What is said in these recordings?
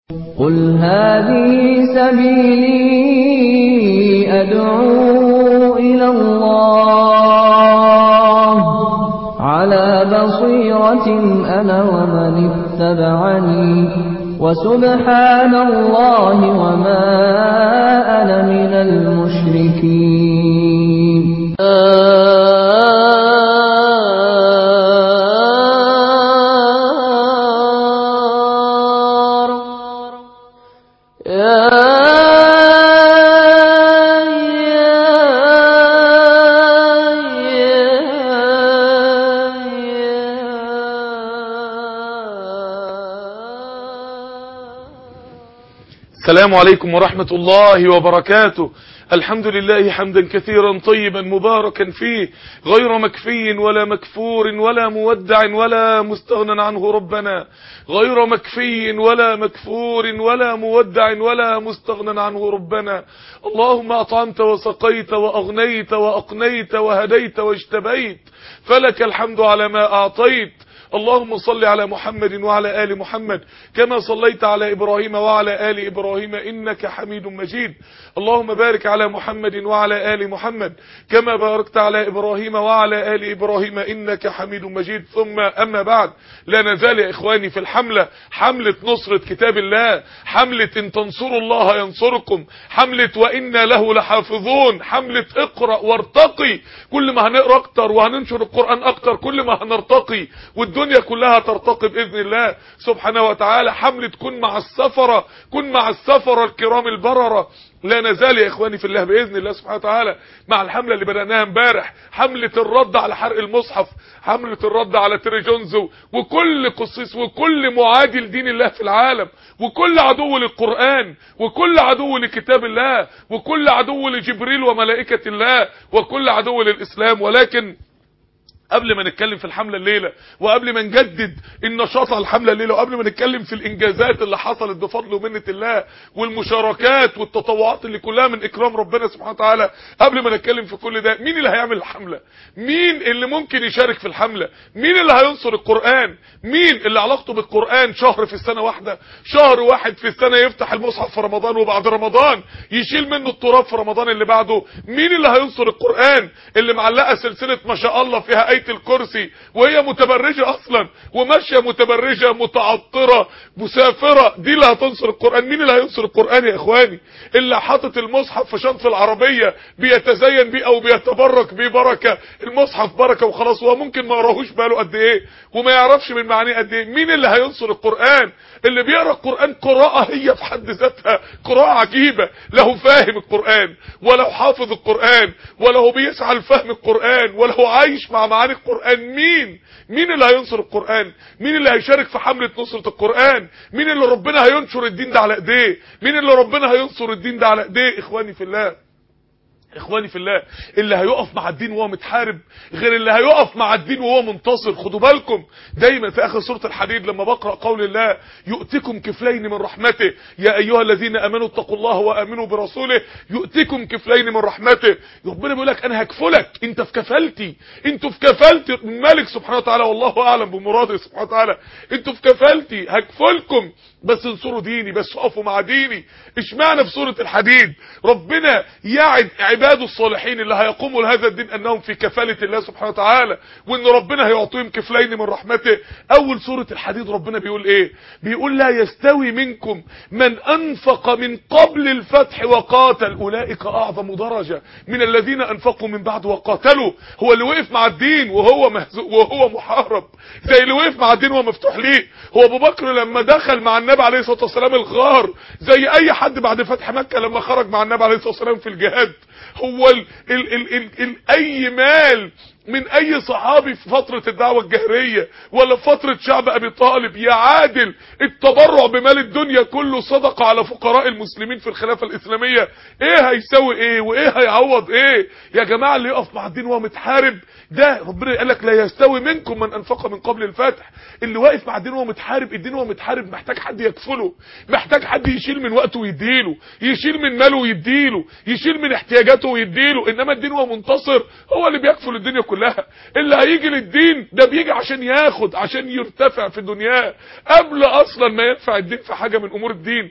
قل هذه سبيلي أدعو إلى الله على بصيرة أنا ومن اتبعني وسبحان الله وما أنا من المشركين. السلام عليكم ورحمة الله وبركاته. الحمد لله حمدا كثيرا طيبا مباركا فيه غير مكفي ولا مكفور ولا مودع ولا مستغنى عنه ربنا، غير مكفي ولا مكفور ولا مودع ولا مستغنى عنه ربنا. اللهم أطعمت وسقيت وأغنيت وأقنيت وهديت واجتبيت، فلك الحمد على ما أعطيت. اللهم صل على محمد وعلى آل محمد كما صليت على إبراهيم وعلى آل إبراهيم إنك حميد مجيد. اللهم بارك على محمد وعلى آل محمد كما باركت على إبراهيم وعلى آل إبراهيم إنك حميد مجيد. ثم أما بعد، لا نزال يا إخواني في الحملة، حملة نصرة كتاب الله، حملة إن تنصروا الله ينصركم، حملة وإنا له لحافظون، حملة اقرأ وارتقي. كل ما هنقرأ أكتر وهننشر القرآن أكتر كل ما هنرتقي والدنيا كلها ترتقي بإذن الله سبحانه وتعالى. حملة كن مع السفرة، كن مع السفرة الكرام البررة. لا نزال يا إخواني في الله بإذن الله سبحانه وتعالى مع الحملة اللي بدأناها امبارح، حملة الرد على حرق المصحف، حملة الرد على تيري جونزو وكل قصيص وكل معادي لدين الله في العالم وكل عدو للقرآن وكل عدو لكتاب الله وكل عدو لجبريل وملائكة الله وكل عدو للإسلام. ولكن قبل ما نتكلم في الحملة الليلة وقبل ما نجدد النشاط على الحملة الليلة وقبل ما نتكلم في الإنجازات اللي حصلت بفضل ومنة الله والمشاركات والتطوعات اللي كلها من إكرام ربنا سبحانه وتعالى، قبل ما نتكلم في كل ده، مين اللي هيعمل الحملة؟ مين اللي ممكن يشارك في الحملة؟ مين اللي هينصر القرآن؟ مين اللي علاقته بالقرآن شهر في السنة واحدة، شهر واحد في السنة يفتح المصحف في رمضان وبعد رمضان يشيل منه التراب في رمضان اللي بعده؟ مين اللي هينصر القرآن اللي معلقة سلسلة ما شاء الله فيها آية الكرسي وهي متبرجة اصلا وماشية متبرجة متعطرة مسافرة؟ دي اللي هتنصر القرآن. مين اللي هينصر القرآن يا اخواني؟ اللي حاطط المصحف في شنطة العربية بيتزين بيه او بيتبرك بيه بركة، المصحف بركة وخلاص، وهو ممكن ما يقراهوش باله قد ايه وما يعرفش من معانيه قد ايه. مين اللي هينصر القرآن؟ اللي بيقرا القرآن قراءة هي في حد ذاتها قراءة عجيبة، له فاهم القرآن وله حافظ القرآن وله بيسعى لفهم القرآن وله عايش مع معاني القرآن. مين اللي هينصر القرآن؟ مين اللي هيشارك في حملة نصرة القرآن؟ مين اللي ربنا هينشر الدين ده على ايديه؟ مين اللي ربنا هينصر الدين ده على ايديه؟ اخواني في الله، اخواني في الله، اللي هيقف مع الدين وهو متحارب غير اللي هيقف مع الدين وهو منتصر. خدوا بالكم دايما في اخر سورة الحديد لما بقرأ قول الله يؤتكم كفلين من رحمته يا ايها الذين امنوا اتقوا الله وامنوا برسوله يؤتكم كفلين من رحمته. ربنا بيقول لك انا هكفلك، انت في كفالتي، انتوا في كفالتي الملك سبحانه وتعالى والله اعلم بمراده سبحانه وتعالى، انتوا في كفالتي هكفلكم بس انصروا ديني، بس اقفوا مع ديني. اشمعنى في سورة الحديد ربنا يعد عباده الصالحين اللي هيقوموا لهذا الدين انهم في كفالة الله سبحانه وتعالى وان ربنا هيعطيهم كفلين من رحمته؟ اول سورة الحديد ربنا بيقول ايه؟ بيقول لا يستوي منكم من انفق من قبل الفتح وقاتل اولئك اعظم درجة من الذين انفقوا من بعد وقاتلوا. هو اللي وقف مع الدين وهو مهزوء وهو محارب زي اللي وقف مع الدين وهو مفتوح ليه. هو ابو بكر لما دخل مع النبي عليه الصلاة والسلام الغار زي اي حد بعد فتح مكة لما خرج مع النبي عليه الصلاة والسلام في الجهاد. هو اي مال من اي صحابي في فترة الدعوة الجهرية ولا في فترة شعب ابي طالب يعادل التبرع بمال الدنيا كله صدقة على فقراء المسلمين في الخلافة الاسلامية؟ ايه هيساوي ايه وايه هيعوض ايه يا جماعة؟ اللي يقف مع الدين وهو متحارب ده ربنا قال لك لا يستوي منكم من انفق من قبل الفتح. اللي واقف مع الدين وهو متحارب، الدين وهو متحارب محتاج حد يكفله، محتاج حد يشيل من وقته ويديله، يشيل من ماله ويديله، يشيل من احتياجاته ويديله. انما الدين وهو منتصر هو اللي بيكفل الدنيا كلها. كلها. اللي هيجي للدين ده بيجي عشان ياخد، عشان يرتفع في دنياه قبل اصلا ما ينفع الدين في حاجة من امور الدين.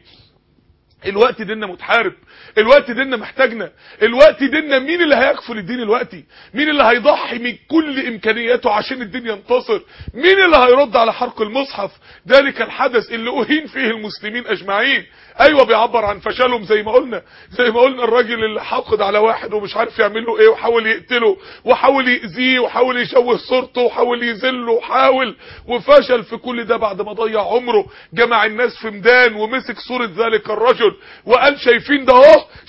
الوقت ديننا متحارب، الوقت ديننا محتاجنا، الوقت ديننا مين اللي هيكفل الدين الوقتي؟ مين اللي هيضحي من كل امكانياته عشان الدين ينتصر؟ مين اللي هيرد على حرق المصحف؟ ذلك الحدث اللي اهين فيه المسلمين اجمعين. ايوه بيعبر عن فشلهم زي ما قلنا الراجل اللي حاقد على واحد ومش عارف يعمل له ايه، وحاول يقتله وحاول يأذيه وحاول يشوه صورته وحاول يذله وفشل في كل ده بعد ما ضيع عمره. جمع الناس في ميدان ومسك صورة ذلك الرجل وقال شايفين ده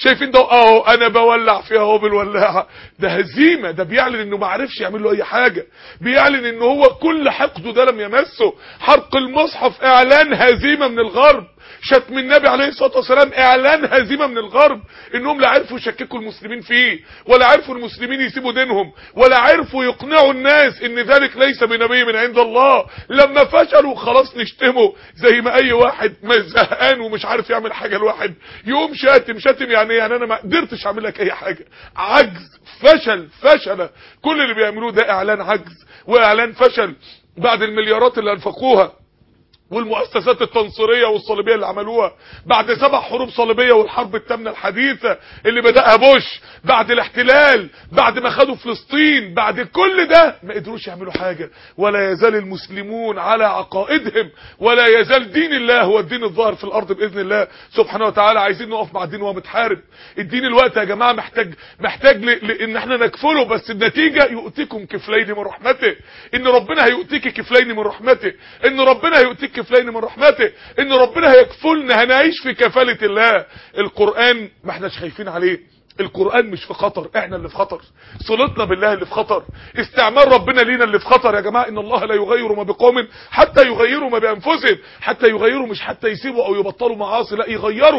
اهو انا بولع فيها اهو بالولاعه. ده هزيمه، ده بيعلن انه ما عرفش يعمل له اي حاجه، بيعلن انه هو كل حقده ده لم يمسه. حرق المصحف اعلان هزيمه من الغرب، شتم النبي عليه الصلاه والسلام اعلان هزيمه من الغرب، انهم لا عرفوا يشككوا المسلمين فيه، ولا عرفوا المسلمين يسيبوا دينهم، ولا عرفوا يقنعوا الناس ان ذلك ليس بنبي من عند الله. لما فشلوا خلاص نشتمه زي ما اي واحد زهقان ومش عارف يعمل حاجه الواحد يقوم شاتم. يعني انا ما قدرتش اعمل لك اي حاجه. عجز، فشل. كل اللي بيعملوه ده اعلان عجز واعلان فشل بعد المليارات اللي انفقوها والمؤسسات التنصيرية والصليبية اللي عملوها، بعد 7 حروب صليبية والحرب الثامنة الحديثة اللي بدأها بوش، بعد الاحتلال، بعد ما خدوا فلسطين، بعد كل ده ما قدروش يعملوا حاجة. ولا يزال المسلمون على عقائدهم، ولا يزال دين الله هو الدين الظاهر في الارض باذن الله سبحانه وتعالى. عايزين نقف مع الدين وهو متحارب. الدين الوقت يا جماعة محتاج ان احنا نكفله، بس النتيجة يؤتيكم كفلين من رحمته، ان ربنا هيؤتيك كفلين من رحمته، ان ربنا هيؤتيك كفلين من رحمته، ان ربنا هيكفلنا، هنعيش في كفالة الله. القرآن ما احناش خايفين عليه، القرآن مش في خطر، احنا اللي في خطر، صلتنا بالله اللي في خطر، استعمال ربنا لينا اللي في خطر. يا جماعة ان الله لا يغير ما بقوم حتى يغيروا ما بانفسهم. حتى يغيروا مش حتى يسيبوا او يبطلوا معاصي، لا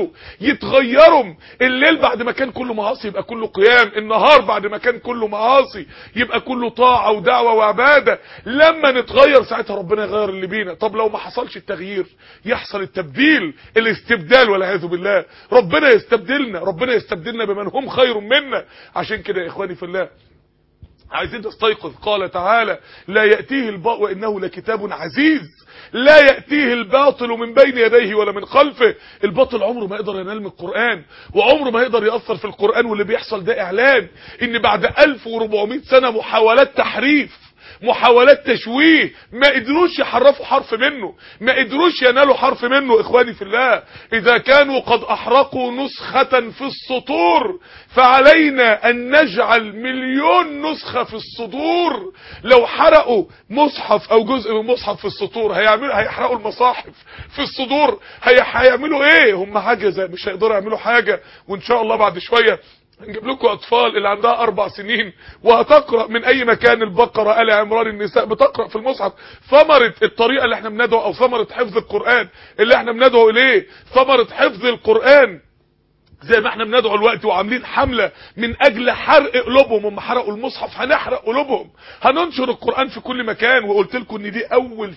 يتغيروا. الليل بعد ما كان كله معاصي يبقى كله قيام، النهار بعد ما كان كله معاصي يبقى كله طاعة ودعوة وعبادة. لما نتغير ساعتها ربنا يغير اللي بينا. طب لو ما حصلش التغيير يحصل التبديل، الاستبدال والعياذ بالله. ربنا يستبدلنا بمن هم خير منا. عشان كده يا اخواني في الله عايزين نستيقظ. قال تعالى لا يأتيه الباطل وإنه لكتاب عزيز لا يأتيه الباطل من بين يديه ولا من خلفه. الباطل عمره ما يقدر ينال من القرآن، وعمره ما يقدر يأثر في القرآن. واللي بيحصل ده اعلان ان بعد 1400 سنة محاولات تحريف، محاولات تشويه، ما قدروش يحرفوا حرف منه، ما قدروش ينالوا حرف منه. اخواني في الله اذا كانوا قد احرقوا نسخة في السطور فعلينا ان نجعل 1,000,000 نسخة في الصدور. لو حرقوا مصحف او جزء من مصحف في السطور هيحرقوا المصاحف في الصدور، هيعملوا ايه؟ هم عجزة مش هيقدروا يعملوا حاجة. وان شاء الله بعد شوية نجيب لكم اطفال اللي عندها 4 سنين وهتقرأ من اي مكان البقرة، آل عمران، النساء، بتقرأ في المصحف. ثمرة الطريقة اللي احنا بندعو او ثمرة حفظ القرآن اللي احنا بندعو اليه، ثمرة حفظ القرآن زي ما احنا بندعو الوقت وعاملين حملة من اجل حرق قلوبهم. هم حرقوا المصحف، هنحرق قلوبهم، هننشر القرآن في كل مكان. وقلت لكم ان دي اول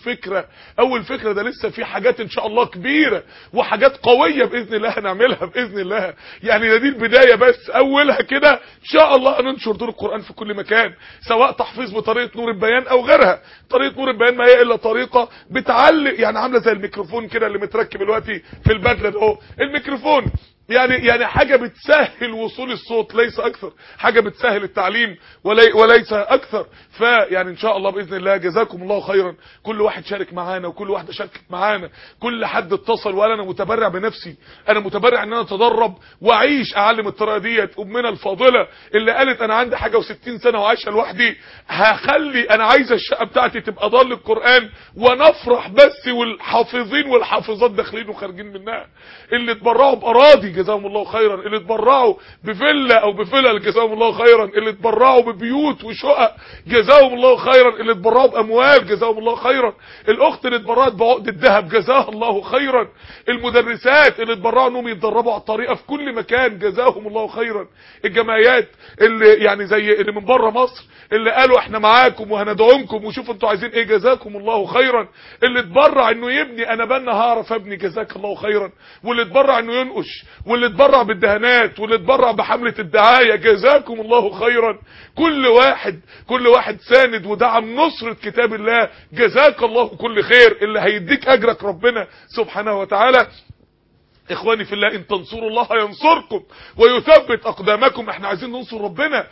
فكرة، ده لسه في حاجات ان شاء الله كبيرة وحاجات قوية باذن الله هنعملها باذن الله. يعني دي البداية بس، اولها كده ان شاء الله هننشر دور القرآن في كل مكان، سواء تحفيظ بطريقة نور البيان او غيرها. طريقة نور البيان ما هي الا طريقة بتعلق، يعني عاملة زي الميكروفون كده اللي متركب دلوقتي في البدلة ده، الميكروفون يعني حاجة بتسهل وصول الصوت ليس اكثر، حاجة بتسهل التعليم وليس اكثر. فيعني ان شاء الله باذن الله جزاكم الله خيرا، كل واحد شارك معانا وكل واحدة شاركت معانا، كل حد اتصل وقال انا متبرع بنفسي، انا متبرع ان انا اتدرب واعيش اعلم الطريقة ديت. امنا الفاضلة اللي قالت انا عندي حاجة و60 سنة وعايشة لوحدي، هخلي انا عايزة الشقة بتاعتي تبقى ضال القرآن ونفرح بس، والحافظين والحافظات داخلين وخارجين منها. اللي اتبرعوا باراضي جزاهم الله خيرا، اللي اتبرعوا بفيلا او بفلل جزاهم الله خيرا، اللي اتبرعوا ببيوت وشقق جزاهم الله خيرا، اللي اتبرعوا باموال جزاهم الله خيرا، الاخت اللي اتبرعت بعقد الذهب جزاها الله خيرا، المدرسات اللي اتبرعوا انهم يتدربوا على الطريقه في كل مكان جزاهم الله خيرا، الجمعيات اللي يعني زي اللي من بره مصر اللي قالوا احنا معاكم وهندعمكم وشوفوا انتوا عايزين ايه جزاكم الله خيرا، اللي اتبرع انه يبني انا بنا هعرف ابني جزاك الله خيرا، واللي اتبرع انه ينقش واللي اتبرع بالدهانات واللي اتبرع بحملة الدعاية، جزاكم الله خيرا. كل واحد ساند ودعم نصرة كتاب الله، جزاك الله كل خير، اللي هيديك اجرك ربنا سبحانه وتعالى. اخواني في الله، ان تنصروا الله ينصركم ويثبت اقدامكم. احنا عايزين ننصر ربنا،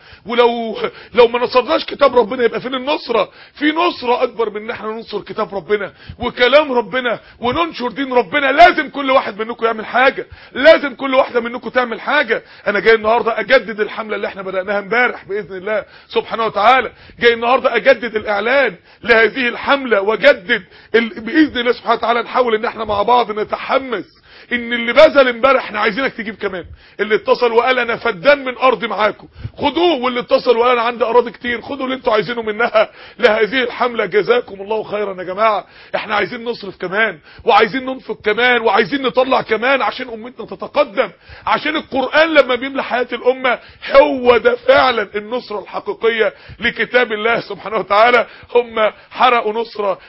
ولو ما نصرناش كتاب ربنا يبقى فين النصرة؟ في نصرة اكبر من ان احنا ننصر كتاب ربنا وكلام ربنا وننشر دين ربنا. لازم كل واحد منكم يعمل حاجة، لازم كل واحدة منكم تعمل حاجة. انا جاي النهاردة اجدد الحملة اللي احنا بدأناها امبارح باذن الله سبحانه وتعالى. جاي النهاردة اجدد الاعلان لهذه الحملة، واجدد باذن الله سبحانه وتعالى. نحاول ان احنا مع بعض نتحمس ان اللي بذل امبارح احنا عايزينك تجيب كمان. اللي اتصل وقال انا فدان من ارض معاكم خدوه، واللي اتصل وقال انا عندي اراضي كتير خدوا اللي انتوا عايزينه منها لهذه الحملة. جزاكم الله خيرا يا جماعة. احنا عايزين نصرف كمان، وعايزين ننفق كمان، وعايزين نطلع كمان عشان امتنا تتقدم، عشان القرآن لما بيملى حياة الامة هو ده فعلا النصرة الحقيقية لكتاب الله سبحانه وتعالى. هم حرقوا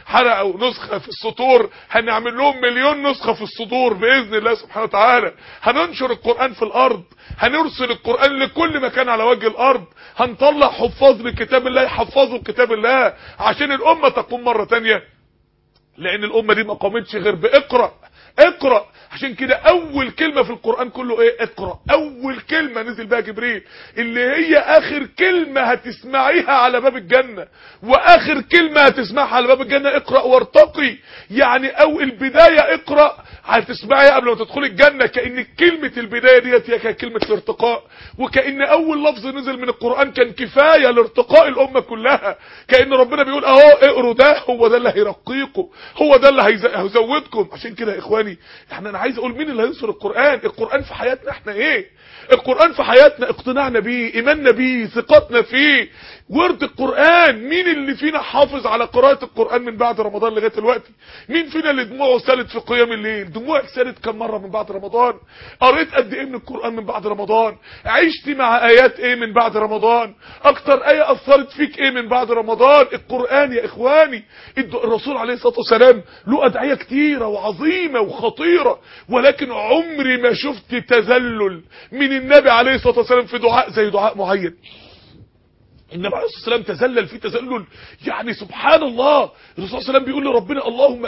نسخة في السطور، هنعمل لهم مليون نسخة في الصدور بإذن الله سبحانه وتعالى. هننشر القرآن في الارض، هنرسل القرآن لكل مكان على وجه الارض، هنطلع حفاظ لكتاب الله يحفظوا كتاب الله عشان الامة تقوم مرة تانية. لان الامة دي ما قامتش غير باقرأ. اقرأ. عشان كده اول كلمة في القرآن كله ايه؟ اقرأ. اول كلمة نزل بها جبريل، اللي هي اخر كلمة هتسمعيها على باب الجنة، واخر كلمة هتسمعها على باب الجنة اقرأ وارتقي. يعني البداية اقرأ هتسمعيها قبل ما تدخل الجنة، كأن كلمة البداية ديت هي كلمة الارتقاء، وكأن اول لفظ نزل من القرآن كان كفاية لارتقاء الامة كلها. كأن ربنا بيقول اهو اقروا ده، هو ده اللي هيرقيكم، هو ده اللي هيزودكم. عشان كده يا اخواني انا عايز اقول مين اللي هينصر القرآن؟ القرآن في حياتنا احنا ايه؟ القرآن في حياتنا اقتناعنا بيه، ايماننا بيه، ثقتنا فيه، ورد القرآن. مين اللي فينا حافظ على قراءة القرآن من بعد رمضان لغاية دلوقتي؟ مين فينا اللي دموعه سالت في قيام الليل؟ دموعك سالت كم مرة من بعد رمضان؟ قريت قد ايه من القرآن من بعد رمضان؟ عشت مع ايات ايه من بعد رمضان؟ اكتر ايه اثرت فيك ايه من بعد رمضان؟ القرآن يا اخواني. الرسول عليه الصلاة والسلام له ادعية كتيرة وعظيمة وخطيرة، ولكن عمري ما شفت تذلل من النبي عليه الصلاة والسلام في دعاء زي دعاء معين. النبي عليه الصلاة والسلام تذلل في تذلل يعني سبحان الله. الرسول صلى الله عليه وسلم بيقول لربنا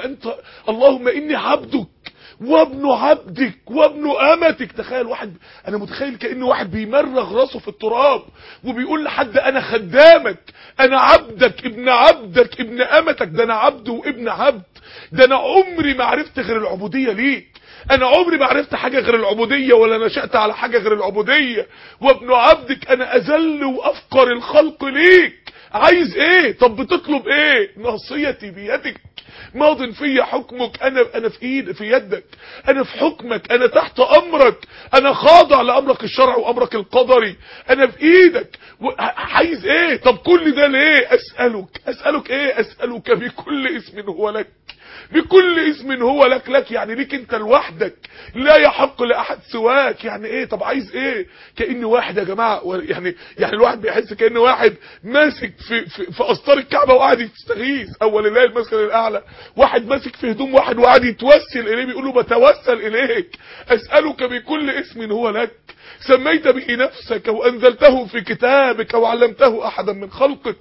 اللهم اني عبدك وابن عبدك وابن امتك. تخيل واحد، انا متخيل كأنه واحد بيمرغ راسه في التراب وبيقول لحد انا خدامك، انا عبدك ابن امتك. ده انا عبد وابن عبد، ده انا عمري ما عرفت غير العبودية ليك، انا عمري ما عرفت حاجة غير العبودية، ولا نشأت على حاجة غير العبودية. وابن عبدك، انا اذل وافقر الخلق ليك. عايز ايه؟ طب بتطلب ايه؟ ناصيتي بيدك، ماض في حكمك، انا في يدك، انا في حكمك، انا تحت امرك، انا خاضع لامرك الشرعي وامرك القدري، انا في ايدك. عايز ايه؟ طب كل ده ليه؟ اسألك ايه؟ اسألك بكل اسم هو لك، بكل اسم هو لك يعني ليك انت لوحدك، لا يحق لاحد سواك. يعني ايه؟ طب عايز ايه؟ كأن واحد يا جماعة، يعني الواحد بيحس كأن واحد ماسك في اسطار الكعبة وقاعد يستغيث، اول الله المسكن الاعلى، واحد ماسك في هدوم واحد وقاعد يتوسل اليه، بيقول له بتوسل اليك، اسألك بكل اسم هو لك سميت به نفسك وانزلته في كتابك او علمته احدا من خلقك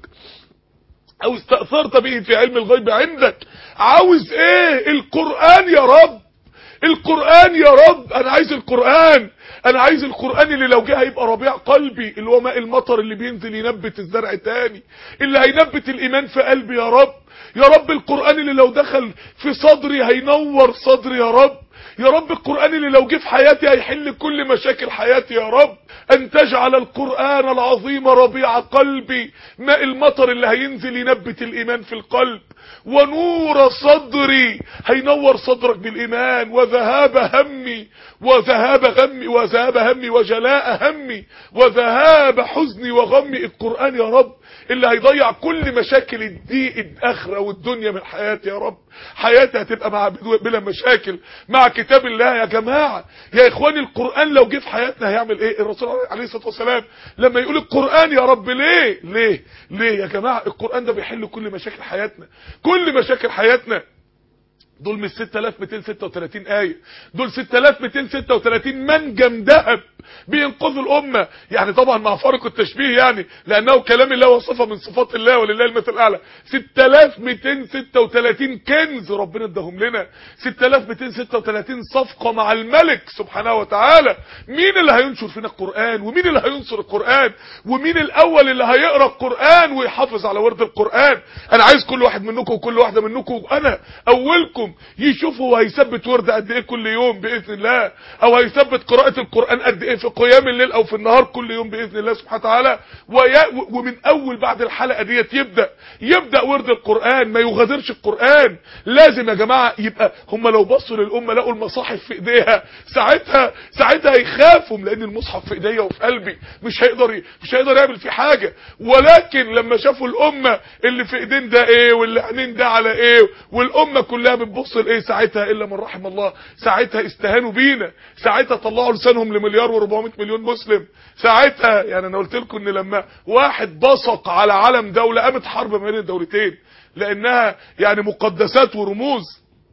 او استأثرت به في علم الغيب عندك. عاوز ايه؟ القرآن يا رب، القرآن يا رب. انا عايز القرآن، انا عايز القرآن اللي لو جه هيبقى ربيع قلبي، اللي هو ماء المطر اللي بينزل ينبت الزرع تاني، اللي هينبت الايمان في قلبي يا رب. يا رب القرآن اللي لو دخل في صدري هينور صدري يا رب. يا رب القرآن اللي لو جه في حياتي هيحل كل مشاكل حياتي يا رب. ان تجعل القرآن العظيم ربيع قلبي، ماء المطر اللي هينزل ينبت الايمان في القلب، ونور صدري، هينور صدرك بالايمان، وذهاب همي وجلاء همي وذهاب حزني وغمي. القرآن يا رب اللي هيضيع كل مشاكل الضيق الاخره والدنيا من حياتي يا رب. حياتي هتبقى بلا مشاكل مع كتاب الله يا جماعة يا اخواني. القرآن لو جه في حياتنا هيعمل ايه؟ الرسول عليه الصلاة والسلام لما يقول القرآن يا رب ليه يا جماعة؟ القرآن ده بيحل كل مشاكل حياتنا، كل مشاكل حياتنا. دول مش 6236 آية، دول 6236 منجم ذهب بينقذوا الأمة. يعني طبعا مع فارق التشبيه، يعني لأنه كلام الله وصفة من صفات الله ولله المثل الأعلى. 6236 كنز ربنا اداهم لنا، 6236 صفقة مع الملك سبحانه وتعالى. مين اللي هينشر فينا القرآن؟ ومين اللي هينصر القرآن؟ ومين الأول اللي هيقرأ القرآن ويحافظ على ورد القرآن؟ أنا عايز كل واحد منكم وكل واحدة منكم وأنا أولكم يشوفوا هو هيثبت ورد قد إيه كل يوم بإذن الله، أو هيثبت قراءة القرآن قد إيه في قيام الليل أو في النهار كل يوم بإذن الله سبحانه وتعالى. ومن أول بعد الحلقة ديت يبدأ ورد القرآن، ما يغادرش القرآن. لازم يا جماعة يبقى هم لو بصوا للأمة لقوا المصاحف في إيديها ساعتها يخافوا، لأن المصحف في إيديا وفي قلبي مش هيقدر يعمل فيه حاجة. ولكن لما شافوا الأمة اللي في إيدين ده إيه واللي عينين ده على إيه والأمة كلها بتبص لإيه، ساعتها إلا من رحم الله ساعتها استهانوا بينا، ساعتها طلعوا لسانهم لمليار و400 مليون مسلم. ساعتها يعني انا قلت لكم ان لما واحد بصق على علم دولة قامت حرب ما بين الدولتين، لانها يعني مقدسات ورموز.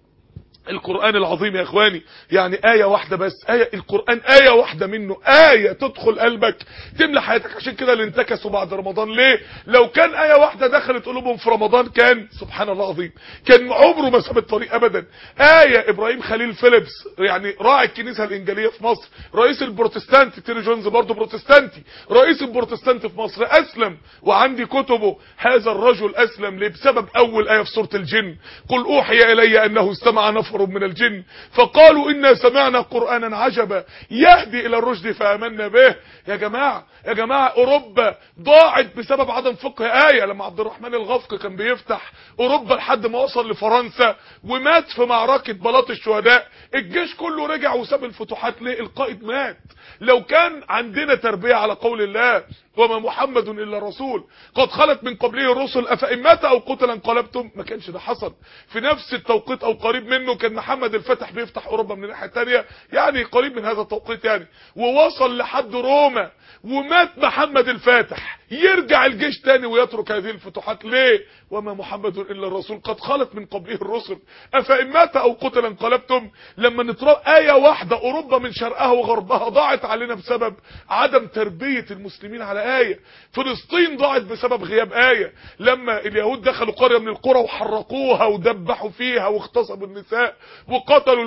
القرآن العظيم يا اخواني يعني آية واحدة بس، القرآن آية واحدة منه، آية تدخل قلبك تملى حياتك. عشان كده اللي انتكسوا بعد رمضان ليه؟ لو كان آية واحدة دخلت قلوبهم في رمضان كان سبحان الله العظيم كان عمره ما ساب الطريق ابدا. آية ابراهيم خليل فيليبس، يعني راعي الكنيسة الانجيلية في مصر، رئيس البروتستانت، تيري جونز برضه بروتستانتي، رئيس البروتستانت في مصر، اسلم وعندي كتبه. هذا الرجل اسلم ليه؟ بسبب اول آية في سورة الجن، قل اوحي الي انه استمع نفر من الجن فقالوا إنا سمعنا قرآنا عجبا يهدي إلى الرشد فآمنا به. يا جماعة أوروبا ضاعت بسبب عدم فقه آية. لما عبد الرحمن الغفق كان بيفتح أوروبا لحد ما وصل لفرنسا ومات في معركة بلاط الشهداء، الجيش كله رجع وساب الفتوحات ليه؟ القائد مات. لو كان عندنا تربية على قول الله وما محمد إلا رسول قد خلت من قبله الرسل أفإن مات أو قتل انقلبتم، ما كانش ده حصل. في نفس التوقيت أو قريب منه كان محمد الفاتح بيفتح أوروبا من الناحية الثانية، يعني قريب من هذا التوقيت يعني، ووصل لحد روما ومات محمد الفاتح. يرجع الجيش تاني ويترك هذه الفتوحات ليه؟ وما محمد إلا الرسول قد خلت من قبله الرسل أفإن مات أو قتل انقلبتم. لما نترى آية واحدة أوروبا من شرقها وغربها ضاعت علينا بسبب عدم تربية المسلمين على آية. فلسطين ضاعت بسبب غياب آية. لما اليهود دخلوا قرية من القرى وحرقوها ودبحوا فيها واغتصبوا النساء وقتلوا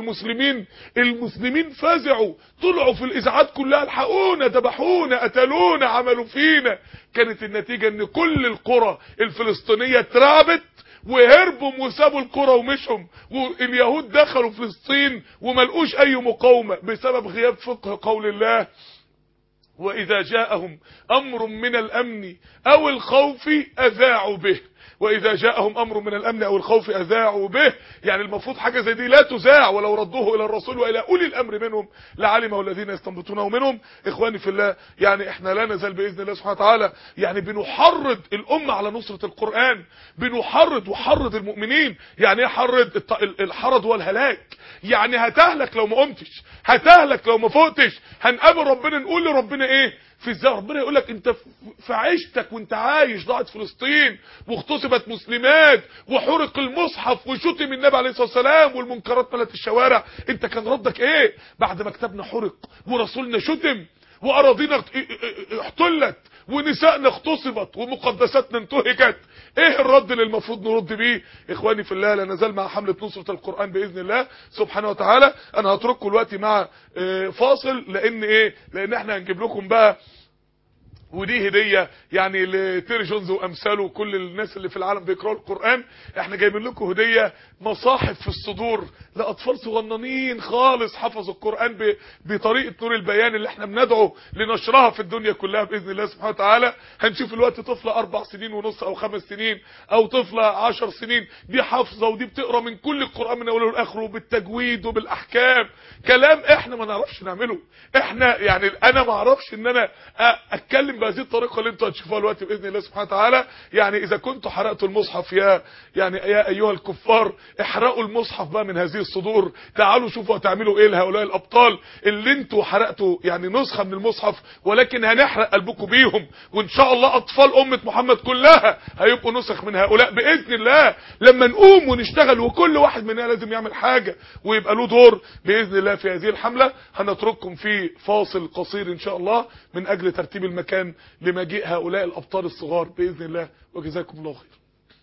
المسلمين فزعوا، طلعوا في الإذاعات كلها الحقونا، ذبحونا، قتلونا، عملوا فينا. كانت النتيجة ان كل القرى الفلسطينية اترعبت وهربوا وسابوا القرى ومشهم، واليهود دخلوا فلسطين وملقوش اي مقاومة بسبب غياب فقه قول الله. وإذا جاءهم أمر من الأمن أو الخوف أذاعوا به. وإذا جاءهم أمر من الأمن أو الخوف أذاعوا به، يعني المفروض حاجة زي دي لا تذاع، ولو ردوه إلى الرسول وإلى أولي الأمر منهم لعلمه الذين يستنبطونه منهم. إخواني في الله، يعني إحنا لا نزال بإذن الله سبحانه وتعالى يعني بنحرض الأمة على نصرة القرآن، وحرض المؤمنين. يعني إيه حرض؟ الحرض والهلاك، يعني هتهلك لو ما قمتش، هتهلك لو ما فوقتش. هنقابل ربنا نقول لربنا إيه؟ في ازاي ربنا يقول لك انت في عيشتك وانت عايش ضاعت فلسطين واغتصبت مسلمات وحرق المصحف وشتم النبي عليه الصلاه والسلام والمنكرات ملت الشوارع، انت كان ردك ايه بعد ما كتابنا حرق ورسولنا شتم واراضينا احتلت ونسائنا اغتصبت ومقدساتنا انتهكت؟ ايه الرد اللي المفروض نرد بيه؟ اخواني في الله، لا نزال مع حملة نصرة القرآن باذن الله سبحانه وتعالى. انا هترككم دلوقتي مع فاصل، لان احنا هنجيب لكم بقى، ودي هدية يعني لتيري جونز وامثاله وكل الناس اللي في العالم بيقرأوا القرآن. احنا جايبين لكم هدية مصاحف في الصدور لاطفال صغننين خالص حفظوا القرآن بطريقة نور البيان اللي احنا بندعو لنشرها في الدنيا كلها باذن الله سبحانه وتعالى. هنشوف الوقت طفلة 4 سنين ونص او 5 سنين او طفلة 10 سنين دي حافظة ودي بتقرأ من كل القرآن من اوله لاخره بالتجويد وبالاحكام، كلام احنا ما نعرفش نعمله. احنا يعني انا ما اعرفش ان انا اتكلم بهذه الطريقه اللي انتوا هتشوفوها دلوقتي باذن الله سبحانه وتعالى. يعني اذا كنتوا حرقتوا المصحف يا ايها الكفار، احرقوا المصحف بقى من هذه الصدور. تعالوا شوفوا هتعملوا ايه لهؤلاء الابطال اللي انتوا حرقتوا يعني نسخه من المصحف، ولكن هنحرق قلبكم بيهم. وان شاء الله اطفال امه محمد كلها هيبقوا نسخ من هؤلاء باذن الله، لما نقوم ونشتغل وكل واحد مننا لازم يعمل حاجه ويبقى له دور باذن الله في هذه الحمله. هنترككم في فاصل قصير ان شاء الله من اجل ترتيب المكان لمجيء هؤلاء الابطال الصغار باذن الله، وجزاكم الله خير.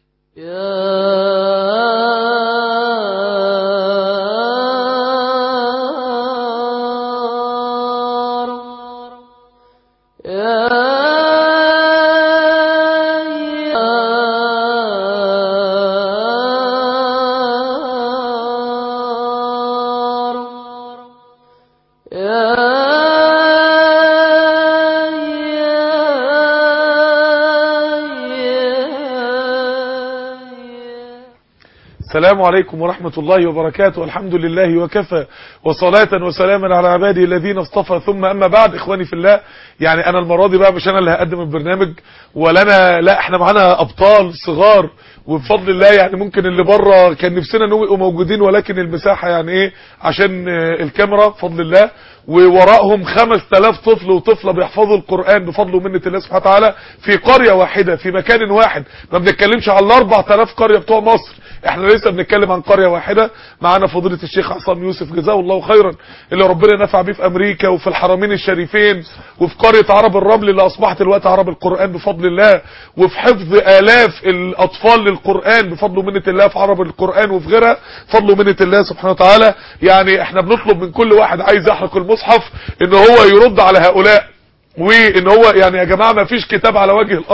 السلام عليكم ورحمة الله وبركاته. الحمد لله وكفى، وصلاة وسلاما على عباده الذين اصطفى، ثم أما بعد. إخواني في الله، يعني أنا المرة دي بقى مش أنا اللي هقدم البرنامج لا احنا معانا أبطال صغار وبفضل الله. يعني ممكن اللي بره كان نفسنا نبقوا موجودين، ولكن المساحة يعني ايه عشان الكاميرا بفضل الله. ووراءهم 5000 طفل وطفلة بيحفظوا القرآن بفضل ومنة الله سبحانه وتعالى في قرية واحدة في مكان واحد. ما بنتكلمش على 4000 قرية بتوع مصر، احنا لسه بنتكلم عن قرية واحدة. معانا فضيلة الشيخ عصام يوسف جزاه الله خيرا، اللي ربنا نفع بيه في امريكا وفي الحرمين الشريفين وفي قرية عرب الرمل اللي اصبحت الوقت عرب القرآن بفضل الله، وفي حفظ الاف الاطفال للقرآن بفضل ومنة الله في عرب القرآن وفي غيرها فضل ومنة الله سبحانه وتعالى. يعني احنا بنطلب من كل واحد عايز يحرق المصحف ان هو يرد على هؤلاء، وان هو يعني يا جماعة ما فيش كتاب على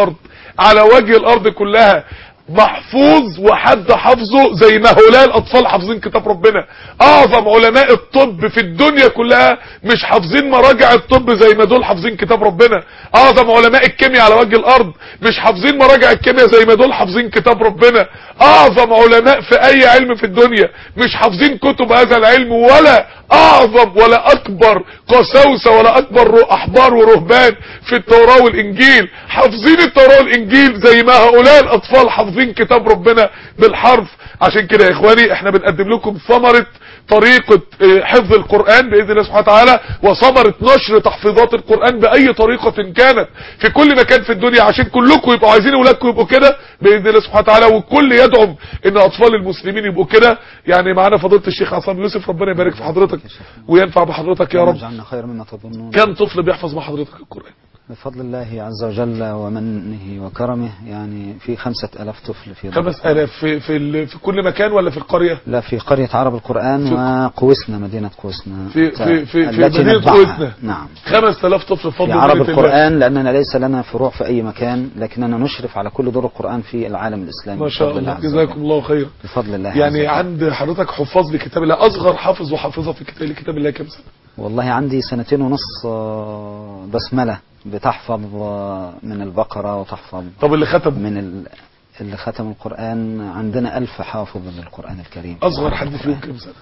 وجه الارض كلها محفوظ وحد حفظه زي ما هؤلاء الاطفال حافظين كتاب ربنا. اعظم علماء الطب في الدنيا كلها مش حافظين مراجع الطب زي ما دول حافظين كتاب ربنا. اعظم علماء الكيمياء على وجه الارض مش حافظين مراجع الكيمياء زي ما دول حافظين كتاب ربنا. اعظم علماء في اي علم في الدنيا مش حافظين كتب هذا العلم، ولا اعظم ولا اكبر قساوسة ولا اكبر احبار ورهبان في التوراة والانجيل حافظين التوراة والانجيل زي ما هؤلاء الاطفال حافظين كتاب ربنا بالحرف. عشان كده يا اخواني احنا بنقدم لكم ثمرة طريقة حفظ القرآن بإذن الله سبحانه وتعالى، وثمرة نشر تحفيظات القرآن بأي طريقة كانت في كل مكان في الدنيا، عشان كلكم يبقوا عايزين اولادكم يبقوا كده بإذن الله سبحانه وتعالى، والكل يدعم ان اطفال المسلمين يبقوا كده. يعني معانا فضيلة الشيخ عصام يوسف، ربنا يبارك في حضرتك وينفع بحضرتك يا رب. كم طفل بيحفظ مع حضرتك القرآن؟ بفضل الله عز وجل ومنه وكرمه يعني في 5000 طفل في 5000 في كل مكان ولا في القرية؟ لا، في قرية عرب القرآن وقوسنا، مدينة قوسنا في مدينة قوسنا. نعم، 5000 طفل بفضل في عرب القرآن، لأننا ليس لنا فروع في أي مكان، لكننا نشرف على كل دور القرآن في العالم الإسلامي. ما شاء الله، جزاكم الله خير. بفضل الله. يعني عند حضرتك حفاظ لكتاب الله، أصغر حافظ وحافظة في كتاب الله كم سنة؟ والله عندي 2.5 سنين بسملة بتحفظ من البقرة وتحفظ. طب اللي ختم اللي ختم القرآن عندنا 1000 حافظ للقرآن الكريم. أصغر حد فيهم كم سنة؟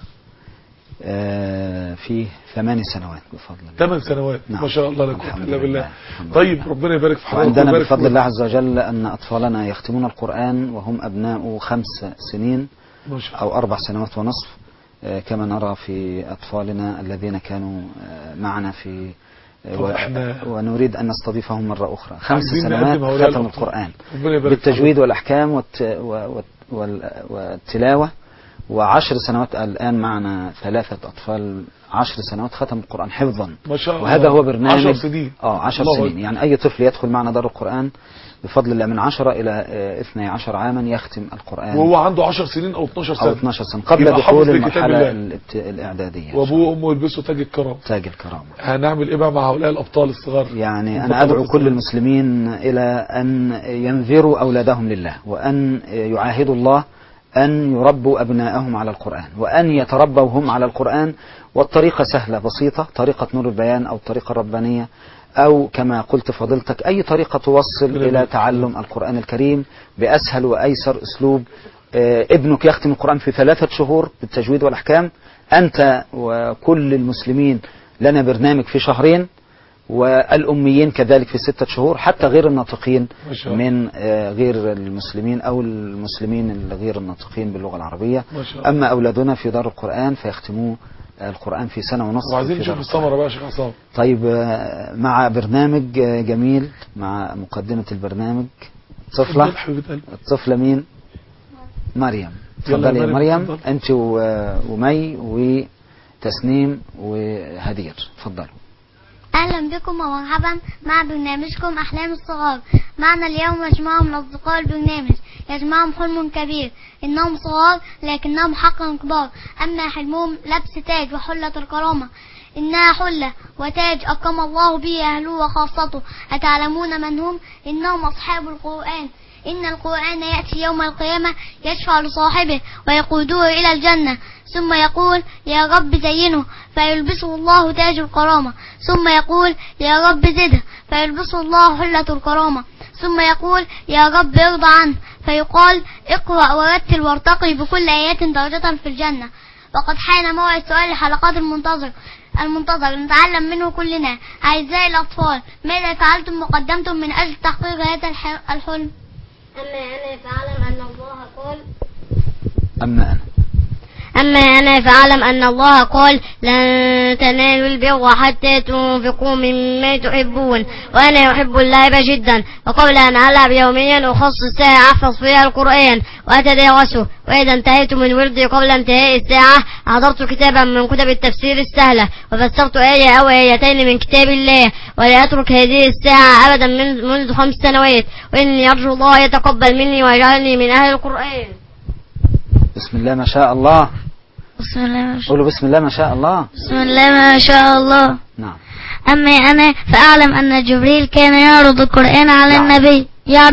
فيه 8 سنوات بفضل الله. 8 سنوات. نعم. ما شاء الله، لا قوة إلا بالله. طيب ربنا يبارك في حضرتك. وعندنا بفضل الله عز وجل أن أطفالنا يختمون القرآن وهم أبناء 5 سنين أو 4 سنوات ونصف، كما نرى في أطفالنا الذين كانوا معنا في ونريد أن نستضيفهم مرة أخرى. 5 سنوات ختم القرآن بالتجويد والأحكام والتلاوة، و10 سنوات الآن معنا 3 أطفال 10 سنوات ختم القرآن حفظا. ما شاء الله. وهذا هو برنامج 10 سنين. 10 سنين. يعني أي طفل يدخل معنا دار القرآن بفضل الله من 10 إلى 12 عاما يختم القرآن، وهو عنده 10 سنين أو 12 سنة أو 12 سنة قبل دخول المرحلة الإعدادية. وأبوه وأمه يلبسوا تاج الكرامة. تاج الكرامة. هنعمل إيه بقى مع هؤلاء الأبطال الصغار؟ يعني أنا أدعو كل المسلمين إلى أن ينذروا أولادهم لله، وأن يعاهدوا الله أن يربوا أبناءهم على القرآن، وأن يتربوا هم على القرآن. والطريقة سهلة بسيطة، طريقة نور البيان أو الطريقة الربانية، أو كما قلت فضيلتك أي طريقة توصل إلى تعلم القرآن الكريم بأسهل وأيسر أسلوب. ابنك يختم القرآن في 3 شهور بالتجويد والأحكام، أنت وكل المسلمين لنا برنامج في 2 شهر والأميين كذلك في 6 شهور، حتى غير الناطقين ما شاء الله. من غير المسلمين أو المسلمين الغير الناطقين باللغة العربية. ما شاء الله. أما أولادنا في دار القرآن فيختموا القرآن في 1.5 سنة. وعايزين في نشوف دار الثمرة بقى يا شيخ عصام. طيب، مع برنامج جميل، مع مقدمة البرنامج طفلة. اتفضل حبيبة قلبي. الطفلة مين؟ مريم. يلا تفضلي يا مريم، اتفضل. أنت ومي وتسنيم وهدير، تفضلوا. أهلا بكم ومرحبا مع برنامجكم أحلام الصغار. معنا اليوم مجموعة من أصدقاء البرنامج يجمعهم حلم كبير، إنهم صغار لكنهم حقا كبار. أما حلمهم لبس تاج وحلة الكرامة، إنها حلة وتاج أقام الله به أهله وخاصته. أتعلمون من هم؟ إنهم أصحاب القرآن. إن القرآن يأتي يوم القيامة يشفع لصاحبه ويقوده إلى الجنة، ثم يقول يا رب زينه فيلبسه الله تاج الكرامة، ثم يقول يا رب زده فيلبسه الله حلة الكرامة، ثم يقول يا رب ارضى عنه فيقال اقرأ ورتل وارتقي بكل آيات درجة في الجنة. وقد حان موعد سؤال الحلقات المنتظر نتعلم منه كلنا. أعزائي الأطفال، ماذا فعلتم وقدمتم من أجل تحقيق هذا الحلم؟ أما أنا فأعلم أن الله قال لن تنالوا البر حتى تنفقوا مما تحبون، وأنا أحب اللعب جدا، وقبل أن ألعب يوميا أخصص ساعة أحفظ فيها القرآن وأتدارسه، وإذا انتهيت من وردي قبل انتهاء الساعة أحضرت كتابا من كتب التفسير السهلة وفسرت آية أو آيتين من كتاب الله، ولا أترك هذه الساعة أبدا منذ 5 سنوات، وإني أرجو الله يتقبل مني ويجعلني من أهل القرآن. بسم الله ما شاء الله. بسم الله ما شاء قولوا بسم الله ما شاء الله. بسم الله ما شاء الله. نعم. أما أنا فأعلم أن جبريل كان يعرض القرآن على نعم. النبي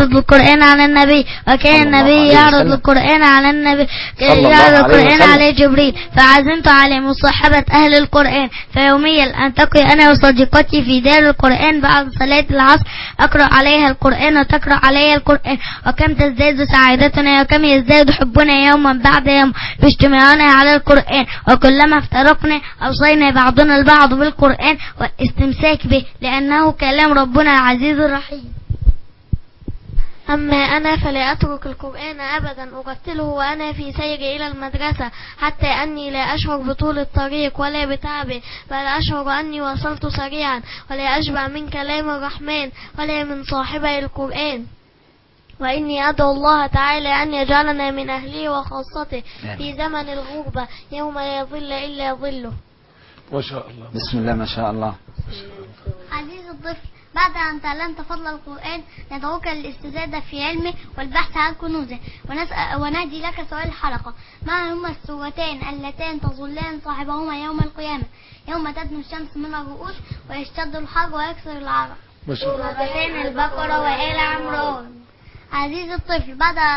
وكان النبي يعرض القرآن على النبي، على جبريل، فعزمت على مصاحبة أهل القرآن، فيوميا ألتقي أنا وصديقتي في دار القرآن بعد صلاة العصر، أقرأ عليها القرآن وتقرأ عليها القرآن، وكم تزداد سعادتنا وكم يزداد حبنا يوما بعد يوم باجتماعنا على القرآن، وكلما افترقنا أوصينا بعضنا البعض بالقرآن والاستمساك به لأنه كلام ربنا العزيز الرحيم. أما أنا فلا أترك القرآن أبدا، أرتله وأنا في سيري إلى المدرسة، حتى أني لا أشعر بطول الطريق ولا بتعبه، بل أشعر أني وصلت سريعا، ولا أشبع من كلام الرحمن ولا من صاحبي القرآن. وإني أدعو الله تعالى أن يجعلنا من أهله وخاصته في زمن الغربة يوم لا يظل إلا ظله. ما شاء الله. بسم الله ما شاء الله. عزيز الطفل، بعد أن تعلمت فضل القرآن ندعوك للاستزادة في علمه والبحث عن كنوزه، ونهدي لك سؤال الحلقة: ما هما السورتان اللتان تظلان صاحبهما يوم القيامة يوم تدنو الشمس من الرؤوس ويشتد الحر ويكسر العرق؟ ما شاء الله. سورتان البقرة وآل عمران. عزيز الطفل،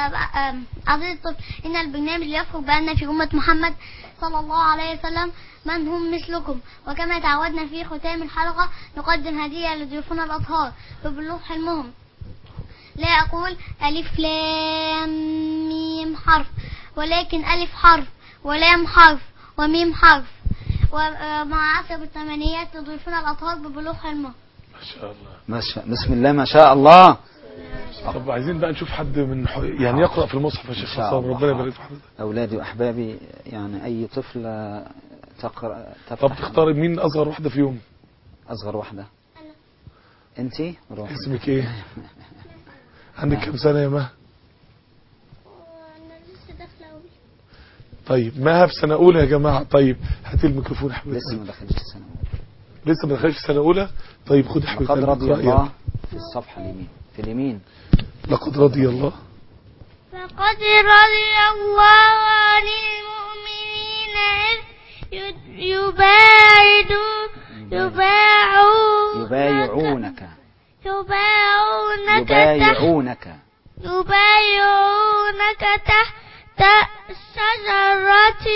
إن البرنامج يفخر بأن في أمة محمد صلى الله عليه وسلم من هم مثلكم، وكما تعودنا في ختام الحلقة نقدم هدية لضيوفنا الأطهار ببلوغ حلمهم. لا أقول ألف لام ميم حرف، ولكن ألف حرف ولام حرف وميم حرف، ومع عشر الثمانيات لضيوفنا الأطهار ببلوغ حلمهم. ما شاء الله. بسم الله ما شاء الله. طب عايزين بقى نشوف حد من يعني يقرأ في المصحف يا شيخ عصام، ربنا يبارك في حضرتك. أولادي وأحبابي، يعني أي طفل تقرأ. طب تختار مين أصغر واحدة فيهم؟ أصغر واحدة أنتي؟ اسمك إيه؟ عندك كم سنة يا مها؟ طيب مها في سنة أولى يا جماعة. طيب هاتي الميكروفون يا حبيبتي. لسه ما دخلتش سنة أولى. لسه ما دخلتش سنة أولى. طيب خد يا حبيبتي. لقد رضي الله في الصفحة اليمين، في اليمين. لقد رضي الله. لقد رضي الله عن المؤمنين إذ يبايعونك تحت الشجرة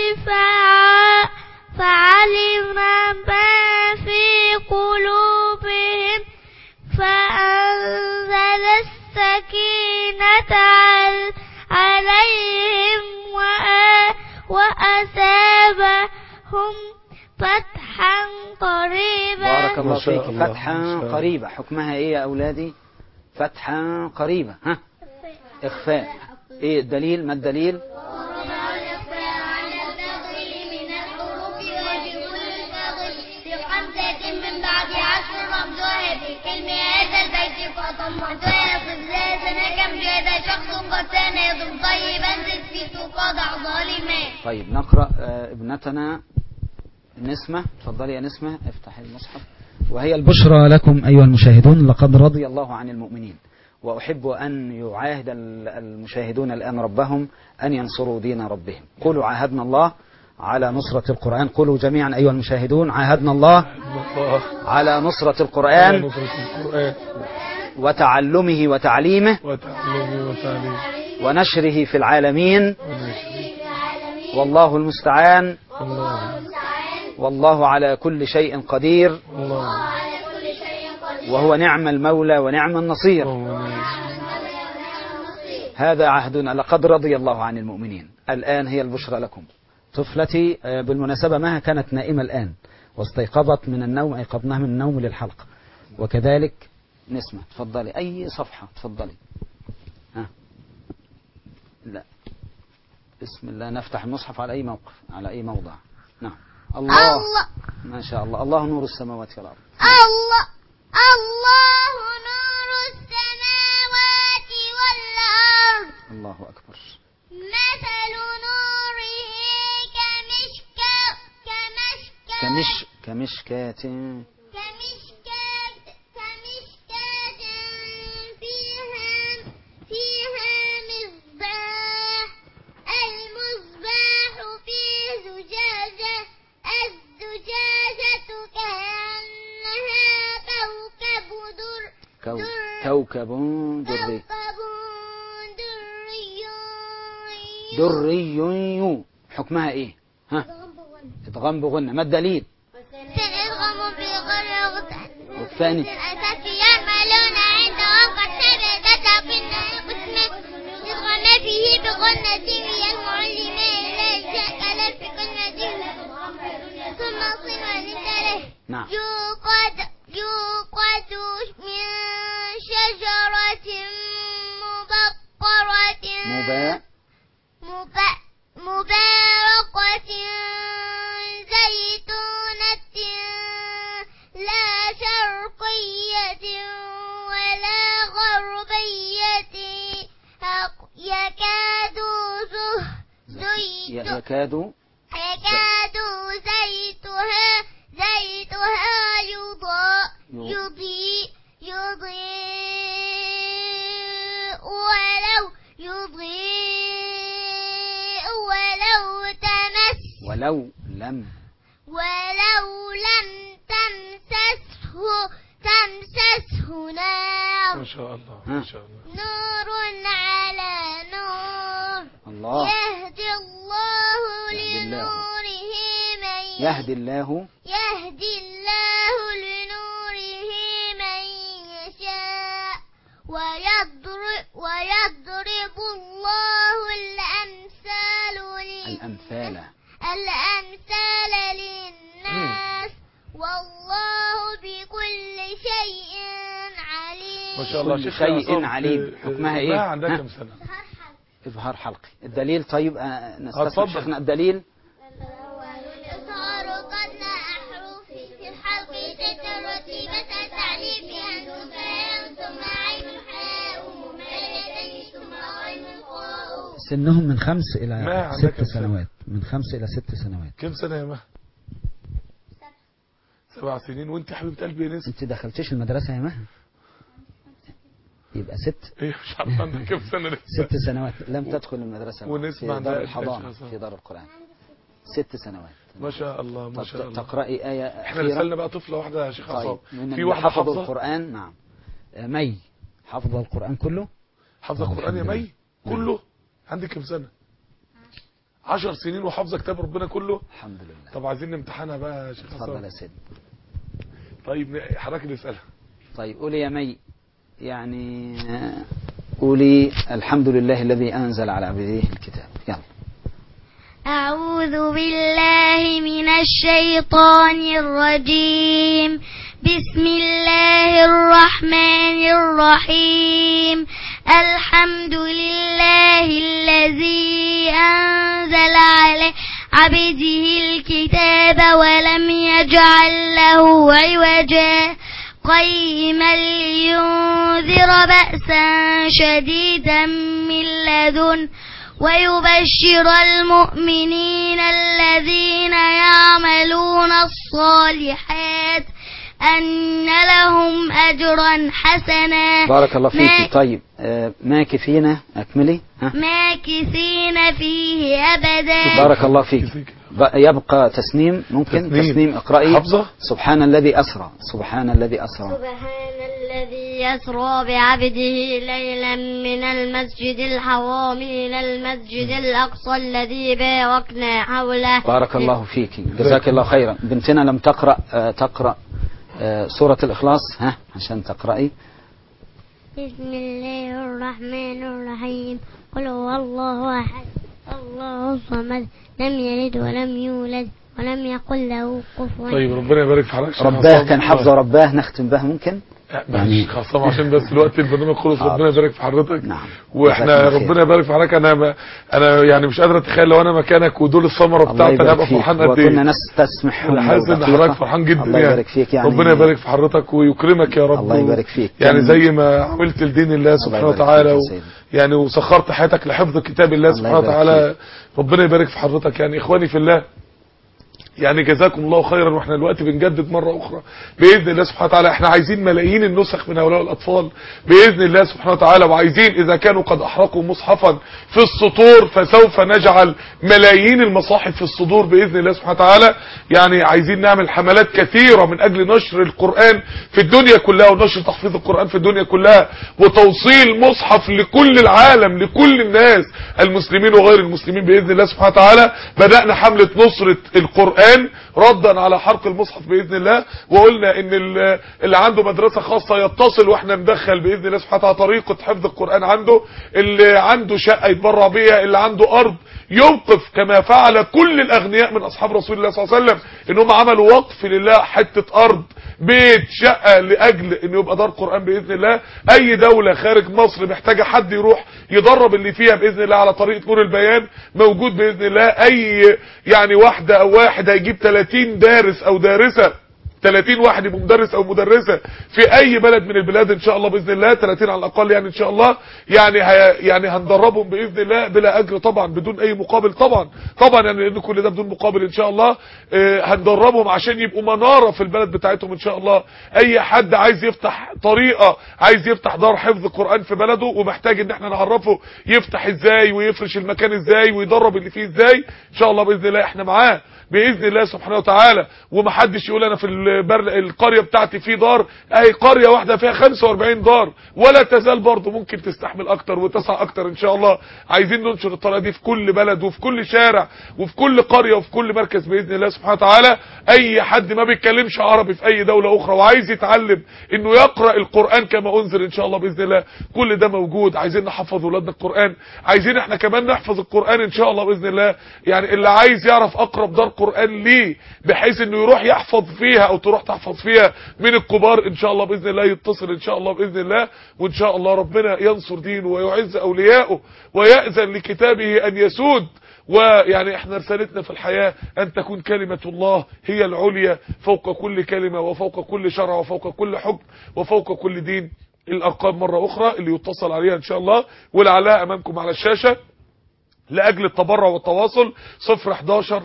فعلم ما في قلوبهم فأنزل السكينة عليهم وأثابهم فتحا قريبا. بارك بارك الله ما شاء فيك. الله، ما فتحة شاء الله. قريبة حكمها ايه يا اولادي؟ فتحة قريبة، ها؟ اخفاء. ايه الدليل؟ ما الدليل؟ من بعد عشر رمزها في كلمة هذا البيت فطمعتها صفزاز أنا كم جاد شخص قد سنة يضم طيبا زد في تقاضع ظالما. طيب نقرأ ابنتنا نسمة. تفضلي يا نسمة، افتحي المصحف. وهي البشرى لكم أيها المشاهدون، لقد رضي الله عن المؤمنين، وأحب أن يعاهد المشاهدون الآن ربهم أن ينصروا دين ربهم. قولوا عاهدنا الله على نصرة القرآن. قولوا جميعا أيها المشاهدون عاهدنا الله على نصرة القرآن وتعلمه وتعليمه ونشره في العالمين، والله المستعان، والله على كل شيء قدير، وهو نعم المولى ونعم النصير. هذا عهدنا، لقد رضي الله عن المؤمنين. الآن هي البشرى لكم. طفلتي بالمناسبة ما كانت نائمة الآن واستيقظت من النوم، أيقظناها من النوم للحلقة، وكذلك نسمة. تفضلي أي صفحة، تفضلي. لا، بسم الله. نفتح المصحف على أي موقف، على أي موضع. نعم. الله. ما شاء الله. الله نور السماوات والأرض. الله نور السماوات والأرض. الله أكبر. مثل نوره كمشكاة فيها مصباح. المصباح فيه زجاجة. الزجاجة كأنها كوكب دري. حكمها ايه؟ ها؟ ادغام بغنة. ما الدليل؟ سنضغم بغنة. والثاني يعملون عندهم قد ثبتت كنا قسمة يضغم فيه بغنة هي المعلمة لا شكل في كلمة ثم صنع لله. نعم. يوقد من شجرة مباركة زيتونة لا شرقية ولا غربية يكاد زيتها يضيء ولو لم تمسسه نار. ما شاء الله، ما شاء الله. نور على نور. الله. يهدي الله لنوره من يشاء ويضرب الله الأمثال للناس والله بكل شيء عليم. ما شاء الله. كل شيء عليم. حكمها ايه؟ ما عندها كم سنة؟ إظهار حلقي. الدليل. طيب نستسمع شيخنا الدليل. إظهار قدنا أحرف في الحلق تترتيبة تعليم بأنه ثم عين حاء مميزين ثم غين قاء. سنهم من 5 إلى 6 سنوات. من 5 إلى 6 سنوات. كم سنة يا مها؟ 7 سنين. وانت حبيبة قلبي يا نسمة؟ انت دخلتيش المدرسة يا مها؟ يبقى 6. ايه مش عارف عندك كم سنة لسه؟ 6 سنوات لم تدخل المدرسة. ونسمع في دار الحضانة في دار القرآن. 6 سنوات. ما شاء الله، ما شاء الله. تقرأي آية احنا أخيرة. نسألنا بقى طفلة واحدة يا شيخ عصام. في واحدة حفظ القرآن. نعم. مي حفظ القرآن كله. حفظ القرآن يا مي كله. عندك كم سنة؟ 10 سنين وحافظة كتاب ربنا كله. الحمد لله. طب عايزين نمتحنها بقى يا شيخ عصام. اتفضل يا سيدي. طيب حضرتك نسألها. طيب قولي يا مي، يعني قولي الحمد لله الذي أنزل على عبده الكتاب. يلا. أعوذ بالله من الشيطان الرجيم. بسم الله الرحمن الرحيم الحمد لله الذي أنزل على عبده الكتاب ولم يجعل له عوجا قيما لينذر بأسا شديدا من لدن ويبشر المؤمنين الذين يعملون الصالحات أن لهم أجرا حسنا. بارك الله فيك. طيب ماكثين أكملي. ماكثين فيه أبدا. بارك الله فيك. يبقى تسنيم. ممكن تسنيم اقرأي. حفظة. سبحان الذي أسرى. سبحان الذي أسرى. سبحان الذي يسرى بعبده ليلا من المسجد الحرام إلى المسجد الأقصى الذي باركنا حوله. بارك الله فيك. جزاك الله خيرا. بنتنا لم تقرأ سورة الإخلاص. عشان تقرأي. بسم الله الرحمن الرحيم قل هو الله أحد الله الصمد لم يلد ولم يولد ولم يقل له كفوا. طيب ربنا يبارك في حضرتك. رباه كان حافظه رباه نختم بها ممكن يعني خاصة عشان بس الوقت البرنامج خلص. ربنا يبارك في حضرتك. نعم. واحنا ربنا يبارك في حضرتك. انا يعني مش قادر اتخيل لو انا مكانك ودول الثمره بتاعتك هبقى فرحان قد ايه. وكنا ناس تسمح. انا حاسس ان حضرتك فرحان جدا. الله يبارك فيك. يعني ربنا يبارك في حضرتك ويكرمك يا رب. الله يبارك فيك. يعني زي ما عملت لدين الله سبحانه وتعالى يعني وسخرت حياتك لحفظ كتاب الله سبحانه وتعالى. ربنا يبارك في حضرتك. يعني اخواني في الله يعني جزاكم الله خيرا. واحنا دلوقتي بنجدد مرة اخرى باذن الله سبحانه وتعالى. احنا عايزين ملايين النسخ من هؤلاء الاطفال باذن الله سبحانه وتعالى. وعايزين اذا كانوا قد احرقوا مصحفا في السطور فسوف نجعل ملايين المصاحف في الصدور باذن الله سبحانه وتعالى. يعني عايزين نعمل حملات كثيرة من اجل نشر القرآن في الدنيا كلها ونشر تحفيظ القرآن في الدنيا كلها وتوصيل مصحف لكل العالم لكل الناس المسلمين وغير المسلمين باذن الله سبحانه وتعالى. بدأنا حملة نصرة القرآن ردا على حرق المصحف باذن الله. وقلنا ان اللي عنده مدرسة خاصة يتصل واحنا ندخل باذن الله سبحانه وتعالى طريقة حفظ القرآن عنده. اللي عنده شقة يتبرع بيها. اللي عنده ارض يوقف كما فعل كل الاغنياء من اصحاب رسول الله صلى الله عليه وسلم انهم عملوا وقف لله حتة ارض بيت شقة لاجل ان يبقى دار قرآن باذن الله. اي دولة خارج مصر محتاجة حد يروح يدرب اللي فيها باذن الله على طريقة نور البيان موجود باذن الله. اي يعني واحدة او واحد هيجيب 30 دارس او دارسة 30 واحد يبقى مدرس او مدرسة في اي بلد من البلاد ان شاء الله باذن الله 30 على الاقل يعني ان شاء الله. يعني هندربهم باذن الله بلا اجر طبعا بدون اي مقابل طبعا يعني لان كل ده بدون مقابل ان شاء الله. هندربهم عشان يبقوا منارة في البلد بتاعتهم ان شاء الله. اي حد عايز يفتح طريقة عايز يفتح دار حفظ قرآن في بلده ومحتاج ان احنا نعرفه يفتح ازاي ويفرش المكان ازاي ويدرب اللي فيه ازاي ان شاء الله باذن الله. احنا معاه باذن الله سبحانه وتعالى. ومحدش يقول انا في القرية بتاعتي في دار. اي قرية واحدة فيها 45 دار ولا تزال برضه ممكن تستحمل اكتر وتسع اكتر ان شاء الله. عايزين ننشر الطريقة دي في كل بلد وفي كل شارع وفي كل قرية وفي كل مركز باذن الله سبحانه وتعالى. اي حد ما بيتكلمش عربي في اي دولة اخرى وعايز يتعلم انه يقرأ القرآن كما انزل ان شاء الله باذن الله كل ده موجود. عايزين نحفظ ولادنا القرآن. عايزين احنا كمان نحفظ القرآن ان شاء الله باذن الله. يعني اللي عايز يعرف اقرب دار قرآن ليه بحيث انه يروح يحفظ فيها او تروح تحفظ فيها من الكبار ان شاء الله باذن الله يتصل ان شاء الله باذن الله. وان شاء الله ربنا ينصر دينه ويعز اولياءه ويأذن لكتابه ان يسود. ويعني احنا رسالتنا في الحياة ان تكون كلمة الله هي العليا فوق كل كلمة وفوق كل شرع وفوق كل حكم وفوق كل دين. الارقام مرة اخرى اللي يتصل عليها ان شاء الله ولعلها امامكم على الشاشة لأجل التبرع والتواصل 011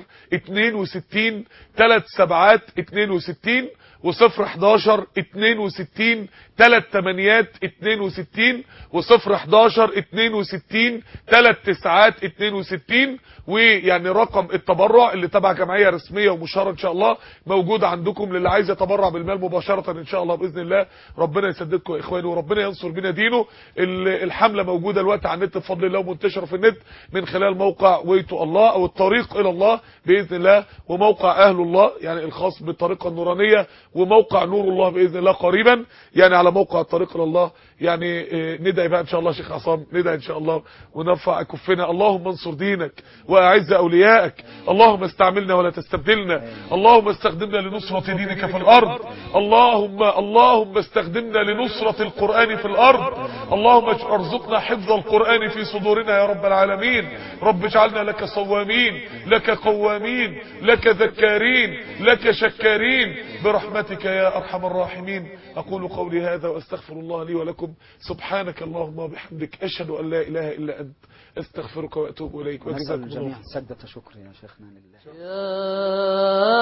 62 3 7 62 و011 62 3 8 62 و011 62 3 9 62. ويعني رقم التبرع اللي تبع جمعية رسمية ومشهرة ان شاء الله موجود عندكم للي عايز يتبرع بالمال مباشرة ان شاء الله باذن الله. ربنا يسددكم يا اخواني وربنا ينصر بنا دينه. الحملة موجودة دلوقتي على النت بفضل الله ومنتشرة في النت من خلال موقع ويتو الله او الطريق الى الله باذن الله وموقع اهل الله يعني الخاص بالطريقة النورانية وموقع نور الله بإذن الله قريبا، يعني على موقع الطريق إلى الله. يعني ندعي بقى إن شاء الله شيخ عصام، ندعي إن شاء الله ونرفع كفنا. اللهم انصر دينك وأعز أوليائك، اللهم استعملنا ولا تستبدلنا، اللهم استخدمنا لنصرة دينك في الأرض، اللهم استخدمنا لنصرة القرآن في الأرض، اللهم ارزقنا حفظ القرآن في صدورنا يا رب العالمين. رب اجعلنا لك صوامين، لك قوامين، لك ذكارين، لك شكارين برحمتك يا أرحم الراحمين. أقول قولي هذا وأستغفر الله لي ولكم. سبحانك اللهم وبحمدك، أشهد أن لا إله إلا أنت، أستغفرك وأتوب إليك. نسأل الجميع سجدة شكر يا شيخنا لله.